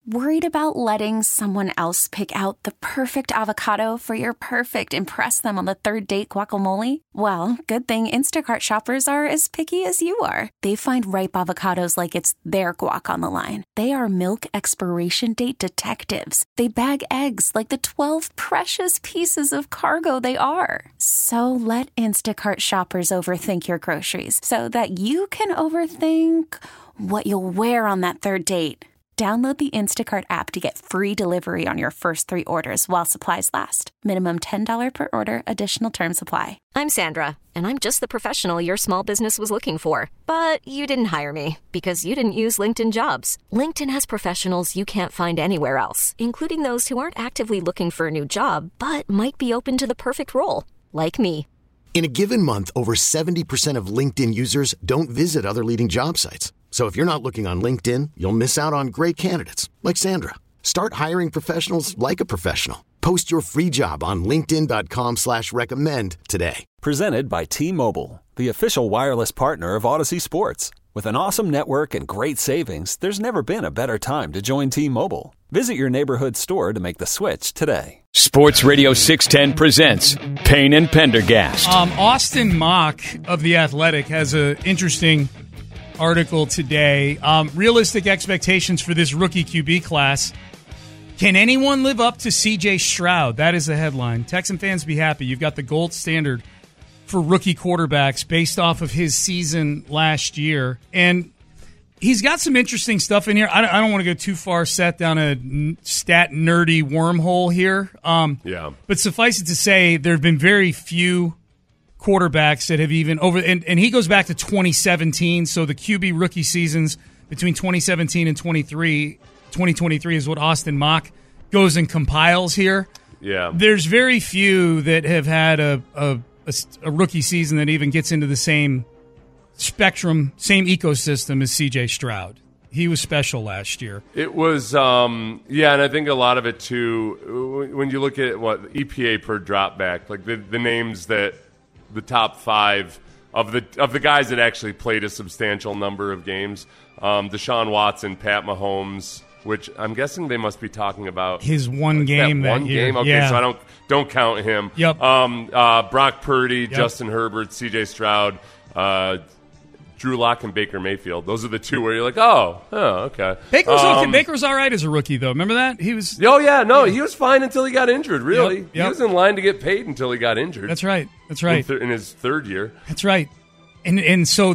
Worried about letting someone else pick out the perfect avocado for your perfect impress them on the third date guacamole? Well, good thing Instacart shoppers are as picky as you are. They find ripe avocados like it's their guac on the line. They are milk expiration date detectives. They bag eggs like the 12 precious pieces of cargo they are. So let Instacart shoppers overthink your groceries so that you can overthink what you'll wear on that third date. Download the Instacart app to get free delivery on your first 3 orders while supplies last. Minimum $10 per order. Additional terms apply. I'm Sandra, and I'm just the professional your small business was looking for. But you didn't hire me because you didn't use LinkedIn Jobs. LinkedIn has professionals you can't find anywhere else, including those who aren't actively looking for a new job, but might be open to the perfect role, like me. In a given month, over 70% of LinkedIn users don't visit other leading job sites. So if you're not looking on LinkedIn, you'll miss out on great candidates like Sandra. Start hiring professionals like a professional. Post your free job on linkedin.com/recommend today. Presented by T-Mobile, the official wireless partner of Odyssey Sports. With an awesome network and great savings, there's never been a better time to join T-Mobile. Visit your neighborhood store to make the switch today. Sports Radio 610 presents Payne and Pendergast. Austin Mock of The Athletic has an interesting article today. Realistic expectations for this rookie QB class. Can anyone live up to C.J. Stroud? That is the headline. Texan fans, be happy. You've got the gold standard for rookie quarterbacks based off of his season last year. And he's got some interesting stuff in here. I don't want to go too far set down a stat nerdy wormhole here. But suffice it to say, there have been very few quarterbacks that have even over, and he goes back to 2017, so the QB rookie seasons between 2017 and 2023 is what Austin Mock goes and compiles here. Yeah. There's very few that have had a rookie season that even gets into the same spectrum, same ecosystem as CJ Stroud. He was special last year. It was, and I think a lot of it too, when you look at what EPA per drop back, like the names that the top 5 of the guys that actually played a substantial number of games. Deshaun Watson, Pat Mahomes, which I'm guessing they must be talking about his one game that one year. game. Okay, yeah. so I don't count him. Yep. Brock Purdy, Yep. Justin Herbert, CJ Stroud, Drew Lock, and Baker Mayfield. Those are the 2 where you're like, oh, okay. Baker was all right as a rookie, though. Remember that? He was. Oh yeah, no, he was fine until he got injured. Really, Yep. he was in line to get paid until he got injured. That's right. In his 3rd year. That's right. And so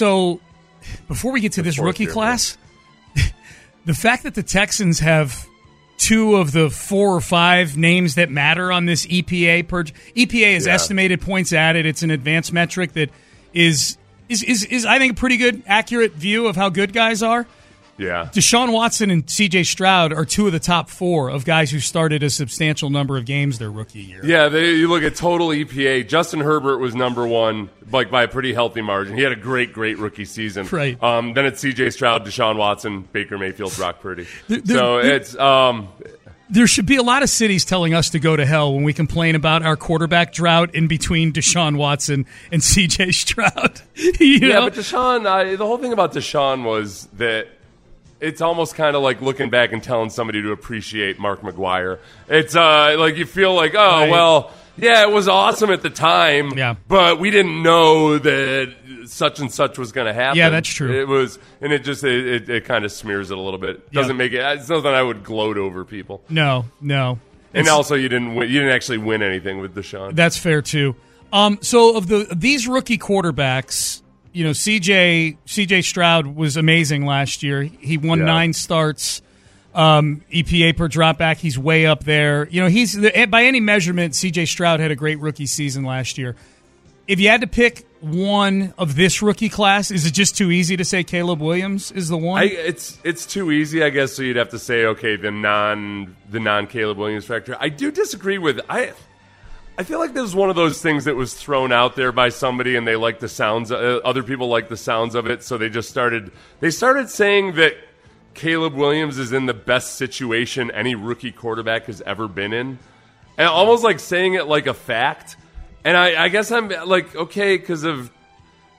before we get to this rookie class, the fact that the Texans have 2 of the 4 or 5 names that matter on this EPA purge. EPA is estimated points added. It's an advanced metric that is I think a pretty good, accurate view of how good guys are. Yeah. Deshaun Watson and C.J. Stroud are 2 of the top 4 of guys who started a substantial number of games their rookie year. Yeah, you look at total EPA. Justin Herbert was number 1, like by a pretty healthy margin. He had a great rookie season. Right. Then it's C.J. Stroud, Deshaun Watson, Baker Mayfield, Brock Purdy. It's there should be a lot of cities telling us to go to hell when we complain about our quarterback drought in between Deshaun Watson and C.J. Stroud. you know? But Deshaun, the whole thing about Deshaun was that it's almost kind of like looking back and telling somebody to appreciate Mark McGwire. It's like you feel like, Right. well, yeah, it was awesome at the time, but we didn't know that such and such was going to happen. Yeah, that's true. It was, and it just it kind of smears it a little bit. Doesn't make it. It's nothing I would gloat over people. No. And also, you didn't actually win anything with Deshaun. That's fair too. So of these rookie quarterbacks, you know, CJ Stroud was amazing last year. He won 9 starts. EPA per dropback, he's way up there. You know, he's by any measurement, CJ Stroud had a great rookie season last year. If you had to pick one of this rookie class, is it just too easy to say Caleb Williams is the one? It's too easy, I guess. So you'd have to say, okay, the non Caleb Williams factor. I do disagree with. I feel like this was one of those things that was thrown out there by somebody, and they like the sounds. Other people like the sounds of it, so they just started saying that Caleb Williams is in the best situation any rookie quarterback has ever been in, and almost like saying it like a fact. And I guess I'm like, okay, because of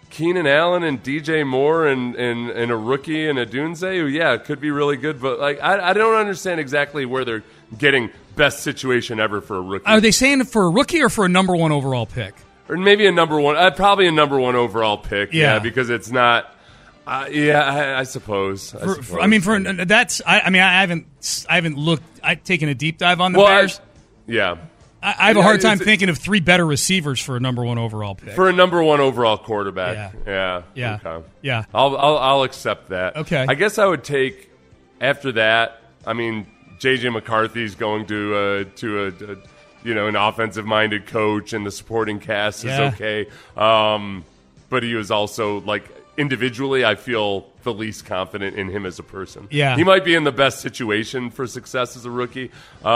Keenan Allen and DJ Moore and a rookie and a Dunze, who, yeah, could be really good. But like, I don't understand exactly where they're getting best situation ever for a rookie. Are they saying for a rookie or for a number one overall pick? Or maybe a number one, probably a number one overall pick. Yeah, because it's not. I suppose. I haven't looked. I've taken a deep dive on the Bears. I have a hard time thinking of three better receivers for a number one overall pick. For a number one overall quarterback. Yeah. Okay. Yeah. I'll accept that. Okay. I guess I would take after that. I mean, J.J. McCarthy's going to an offensive-minded coach, and the supporting cast is okay. But he was also, like, individually, I feel the least confident in him as a person. Yeah. He might be in the best situation for success as a rookie,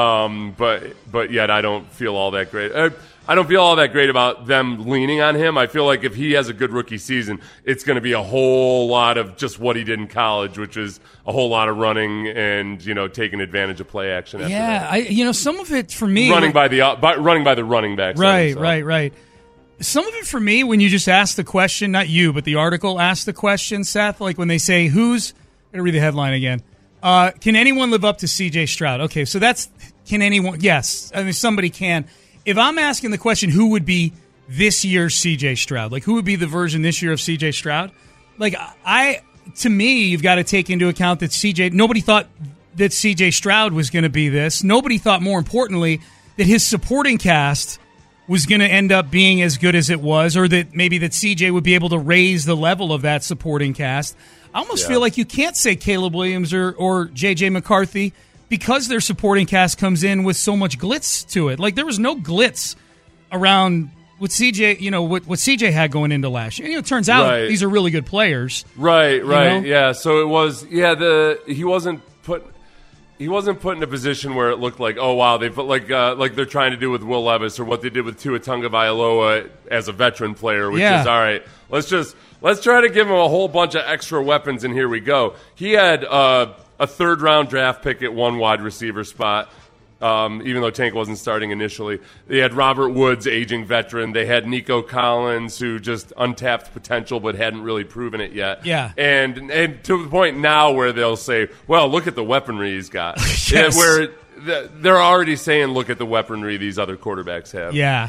but yet I don't feel all that great. I don't feel all that great about them leaning on him. I feel like if he has a good rookie season, it's going to be a whole lot of just what he did in college, which is a whole lot of running and, taking advantage of play action. After that. Some of it for me, running by the running backs. Right. Some of it for me, when you just ask the question, not you, but the article asked the question, Seth, like when they say, I'm going to read the headline again. Can anyone live up to C.J. Stroud? Okay, so can anyone? Yes. I mean, somebody can. If I'm asking the question, who would be this year's C.J. Stroud? Like, who would be the version this year of C.J. Stroud? Like, to me, you've got to take into account that nobody thought that C.J. Stroud was going to be this. Nobody thought, more importantly, that his supporting cast was going to end up being as good as it was, or that maybe that CJ would be able to raise the level of that supporting cast. I almost feel like you can't say Caleb Williams or J.J. McCarthy because their supporting cast comes in with so much glitz to it. Like, there was no glitz around what CJ, what CJ had going into last year. It turns out these are really good players. Right. Yeah, so it was, he wasn't put in a position where it looked like, oh wow, they put like they're trying to do with Will Levis, or what they did with Tua Tagovailoa as a veteran player, which is all right. Let's try to give him a whole bunch of extra weapons, and here we go. He had a third-round draft pick at one wide receiver spot, even though Tank wasn't starting initially. They had Robert Woods, aging veteran. They had Nico Collins, who just untapped potential but hadn't really proven it yet. Yeah. And to the point now where they'll say, well, look at the weaponry he's got. Yes. Where they're already saying, look at the weaponry these other quarterbacks have. Yeah.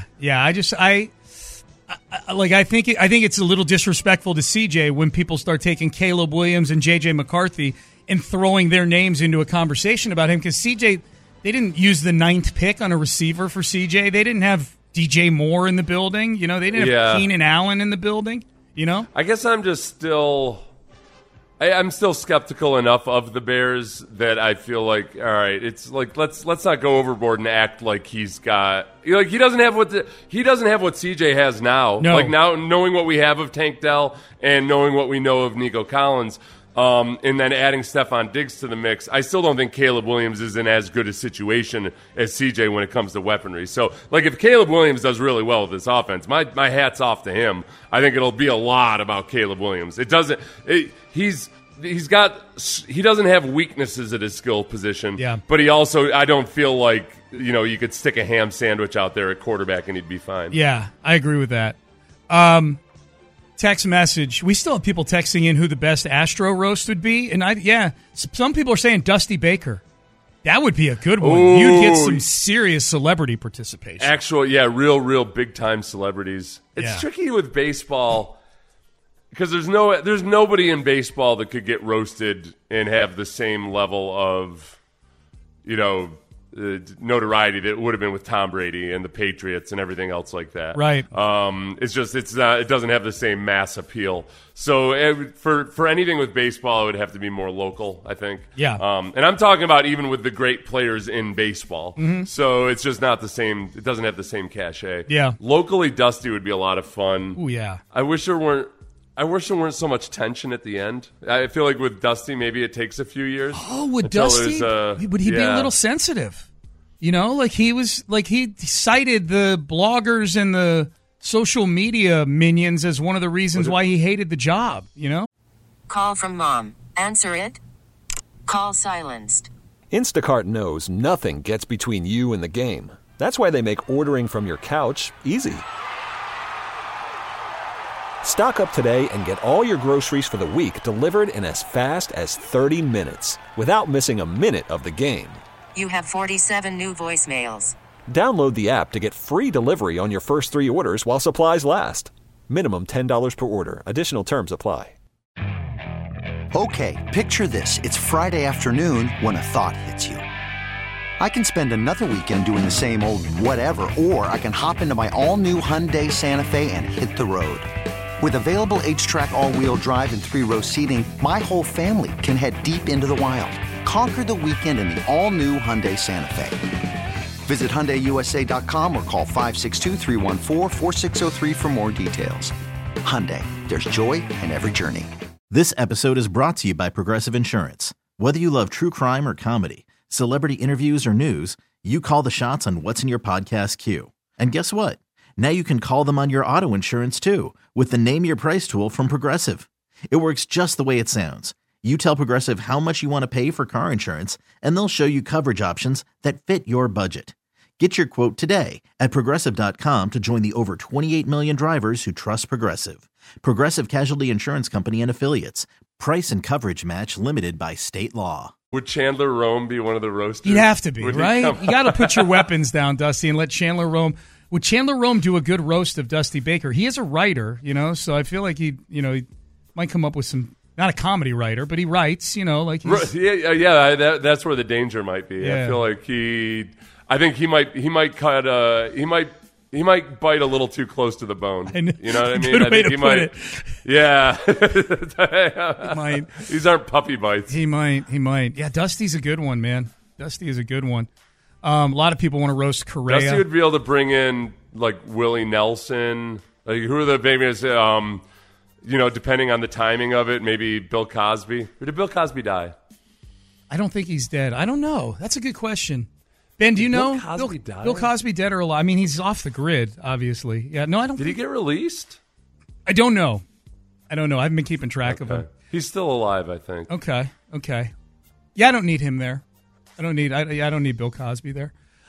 I think it's a little disrespectful to CJ when people start taking Caleb Williams and J.J. McCarthy and throwing their names into a conversation about him, because CJ, they didn't use the 9th pick on a receiver for CJ. They didn't have DJ Moore in the building. They didn't have Keenan Allen in the building. I guess I'm just still skeptical enough of the Bears that I feel like, all right, it's like let's not go overboard and act like he's got, like, he doesn't have what CJ has now. No. Like, now, knowing what we have of Tank Dell and knowing what we know of Nico Collins, and then adding Stephon Diggs to the mix, I still don't think Caleb Williams is in as good a situation as CJ when it comes to weaponry. So, like, if Caleb Williams does really well with this offense, my hat's off to him. I think it'll be a lot about Caleb Williams. He doesn't have weaknesses at his skill position. Yeah. But he also, I don't feel like, you could stick a ham sandwich out there at quarterback and he'd be fine. Yeah, I agree with that. Text message. We still have people texting in who the best Astro roast would be. And some people are saying Dusty Baker. That would be a good one. Ooh. You'd get some serious celebrity participation. Real big-time celebrities. It's tricky with baseball because there's nobody in baseball that could get roasted and have the same level of, notoriety that would have been with Tom Brady and the Patriots and everything else like that. Right. It doesn't have the same mass appeal. So for anything with baseball, it would have to be more local, I think. Yeah. And I'm talking about even with the great players in baseball. Mm-hmm. So it's just not the same. It doesn't have the same cachet. Yeah. Locally, Dusty would be a lot of fun. Oh yeah. I wish there weren't so much tension at the end. I feel like with Dusty, maybe it takes a few years. Oh, with Dusty, would he be a little sensitive? Like he cited the bloggers and the social media minions as one of the reasons why he hated the job, Call from mom. Answer it. Call silenced. Instacart knows nothing gets between you and the game. That's why they make ordering from your couch easy. Stock up today and get all your groceries for the week delivered in as fast as 30 minutes without missing a minute of the game. You have 47 new voicemails. Download the app to get free delivery on your first 3 orders while supplies last. Minimum $10 per order. Additional terms apply. Okay, picture this. It's Friday afternoon when a thought hits you. I can spend another weekend doing the same old whatever, or I can hop into my all-new Hyundai Santa Fe and hit the road. With available H-Track all-wheel drive and 3-row seating, my whole family can head deep into the wild. Conquer the weekend in the all-new Hyundai Santa Fe. Visit HyundaiUSA.com or call 562-314-4603 for more details. Hyundai, there's joy in every journey. This episode is brought to you by Progressive Insurance. Whether you love true crime or comedy, celebrity interviews or news, you call the shots on what's in your podcast queue. And guess what? Now you can call them on your auto insurance too with the Name Your Price tool from Progressive. It works just the way it sounds. You tell Progressive how much you want to pay for car insurance, and they'll show you coverage options that fit your budget. Get your quote today at Progressive.com to join the over 28 million drivers who trust Progressive. Progressive Casualty Insurance Company and Affiliates. Price and coverage match limited by state law. Would Chandler Rome be one of the roasters? He'd have to be, right? You got to put your weapons down, Dusty, and let Chandler Rome. Would Chandler Rome do a good roast of Dusty Baker? He is a writer, so I feel like he might come up with some. Not a comedy writer, but he writes, like he's... That's where the danger might be. Yeah. I feel like I think he might bite a little too close to the bone. You know what I mean? Good way to put it. Yeah. He might. These aren't puppy bites. He might. Yeah, Dusty's a good one, man. Dusty is a good one. A lot of people want to roast Correa. Dusty would be able to bring in like Willie Nelson. Like who are the famous? Depending on the timing of it, maybe Bill Cosby. Or did Bill Cosby die? I don't think he's dead. I don't know. That's a good question. Ben, do you know? Bill Cosby dead or alive? I mean, he's off the grid, obviously. Yeah, no, I don't. Did he get released? I don't know. I haven't been keeping track of him. He's still alive, I think. Okay. Yeah, I don't need him there. I don't need Bill Cosby there.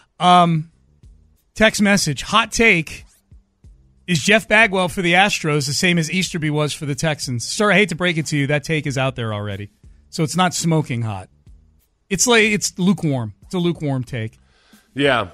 Text message. Hot take. Is Jeff Bagwell for the Astros the same as Easterby was for the Texans? Sir, I hate to break it to you. That take is out there already. So it's not smoking hot. It's lukewarm. It's a lukewarm take. Yeah.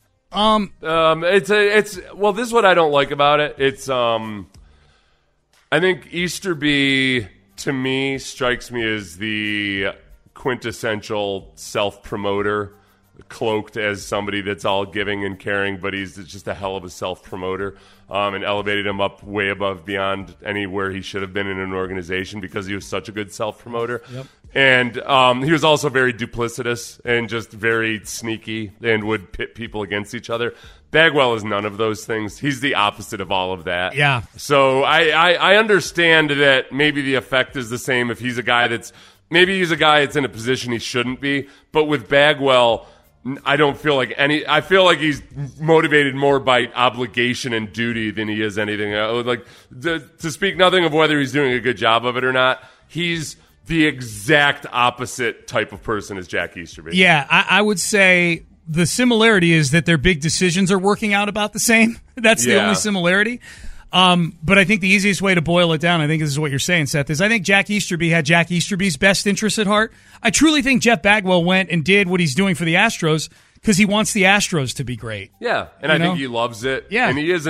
This is what I don't like about it. It's I think Easterby to me strikes me as the quintessential self-promoter, cloaked as somebody that's all giving and caring, but he's just a hell of a self-promoter, and elevated him up way above beyond anywhere he should have been in an organization because he was such a good self-promoter. Yep. And he was also very duplicitous and just very sneaky and would pit people against each other. Bagwell is none of those things. He's the opposite of all of that. Yeah. So I understand that maybe the effect is the same if he's a guy that's in a position he shouldn't be. But with Bagwell, I don't feel like I feel like he's motivated more by obligation and duty than he is anything else. Like to speak nothing of whether he's doing a good job of it or not, he's the exact opposite type of person as Jack Easterby. Yeah, I would say the similarity is that their big decisions are working out about the same. That's the only similarity. But I think the easiest way to boil it down, I think this is what you're saying, Seth, is I think Jack Easterby had Jack Easterby's best interests at heart. I truly think Jeff Bagwell went and did what he's doing for the Astros because he wants the Astros to be great. Yeah, and I think he loves it. Yeah. And he is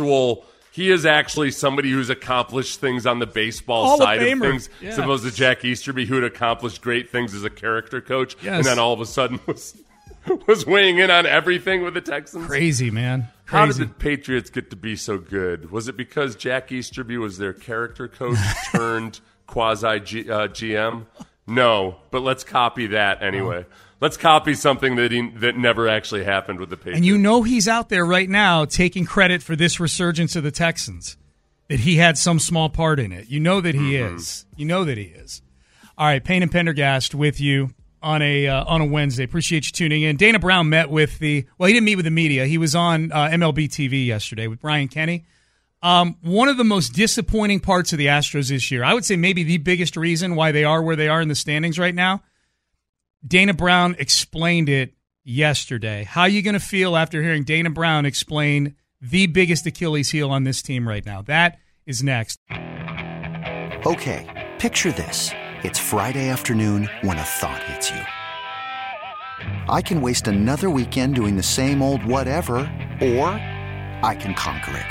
actually somebody who's accomplished things on the baseball side of things, as opposed to Jack Easterby, who had accomplished great things as a character coach, and then all of a sudden was weighing in on everything with the Texans. Crazy, man. How did the Patriots get to be so good? Was it because Jack Easterby was their character coach turned quasi-GM? No, but let's copy that anyway. Let's copy something that never actually happened with the Patriots. And he's out there right now taking credit for this resurgence of the Texans, that he had some small part in it. You know that he is. You know that he is. All right, Payne and Pendergast with you on a Wednesday. Appreciate you tuning in. Dana Brown met with he didn't meet with the media. He was on MLB TV yesterday with Brian Kenny. One of the most disappointing parts of the Astros this year, I would say maybe the biggest reason why they are where they are in the standings right now, Dana Brown explained it yesterday. How are you going to feel after hearing Dana Brown explain the biggest Achilles heel on this team right now? That is next. Okay, picture this. It's Friday afternoon when a thought hits you. I can waste another weekend doing the same old whatever, or I can conquer it.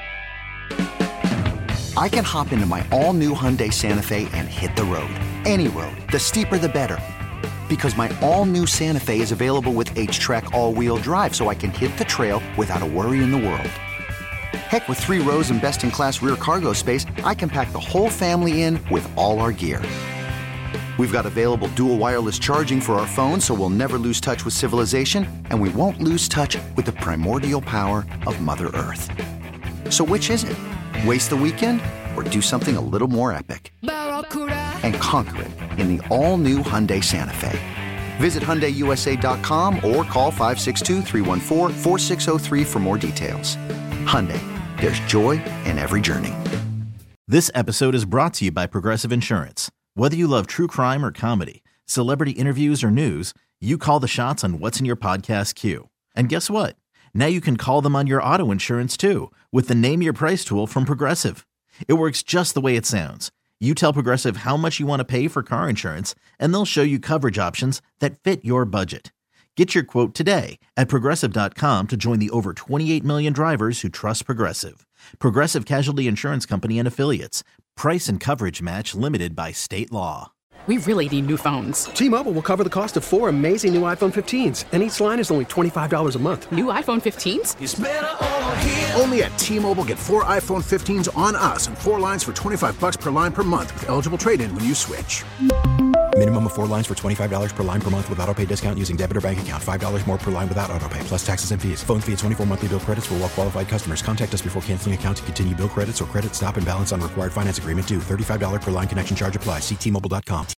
I can hop into my all-new Hyundai Santa Fe and hit the road. Any road. The steeper, the better. Because my all-new Santa Fe is available with H-Track all-wheel drive, so I can hit the trail without a worry in the world. Heck, with 3 rows and best-in-class rear cargo space, I can pack the whole family in with all our gear. We've got available dual wireless charging for our phones, so we'll never lose touch with civilization, and we won't lose touch with the primordial power of Mother Earth. So which is it? Waste the weekend or do something a little more epic? And conquer it in the all-new Hyundai Santa Fe. Visit HyundaiUSA.com or call 562-314-4603 for more details. Hyundai, there's joy in every journey. This episode is brought to you by Progressive Insurance. Whether you love true crime or comedy, celebrity interviews or news, you call the shots on what's in your podcast queue. And guess what? Now you can call them on your auto insurance too with the Name Your Price tool from Progressive. It works just the way it sounds. You tell Progressive how much you want to pay for car insurance, and they'll show you coverage options that fit your budget. Get your quote today at Progressive.com to join the over 28 million drivers who trust Progressive. Progressive Casualty Insurance Company and Affiliates. Price and coverage match limited by state law. We really need new phones. T-Mobile will cover the cost of 4 amazing new iPhone 15s, and each line is only $25 a month. New iPhone 15s? It's better over here. Only at T-Mobile, get 4 iPhone 15s on us and 4 lines for $25 per line per month with eligible trade-in when you switch. Minimum of 4 lines for $25 per line per month with autopay discount using debit or bank account. $5 more per line without autopay, plus taxes and fees. Phone fee at 24 monthly bill credits for well-qualified customers. Contact us before canceling account to continue bill credits or credit stop and balance on required finance agreement due. $35 per line connection charge applies. See T-Mobile.com.